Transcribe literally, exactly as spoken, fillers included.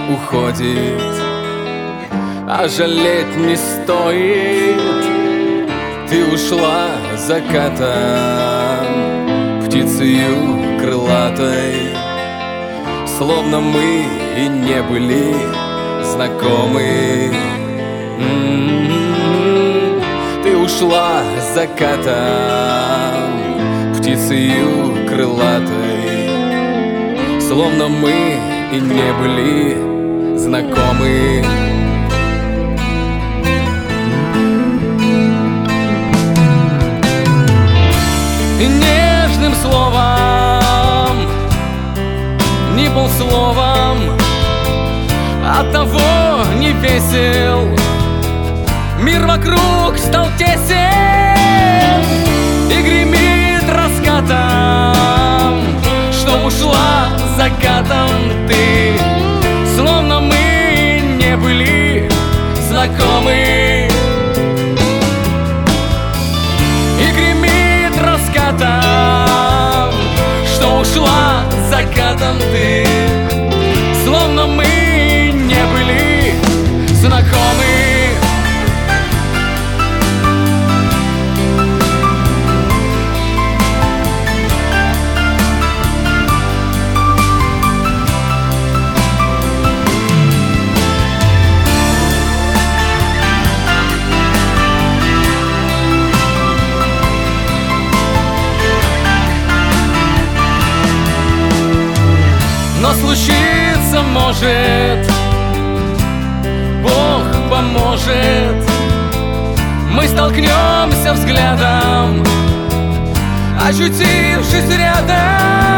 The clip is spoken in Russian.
уходит, а жалеть не стоит. Ты ушла закатом, птицею крылатой, словно мы и не были знакомы. М-м-м. Ты ушла закатом, птицею крылатой, словно мы и не были знакомы. И нежным словом, не полсловом, оттого не весел, мир вокруг стал тесен и гремит раскатом, что ушла закатом ты, словно мы не были знакомы. И гремит раскатом, что ушла закатом ты, словно мы не были знакомы. Но случиться может, Бог поможет, мы столкнемся взглядом, очутившись рядом.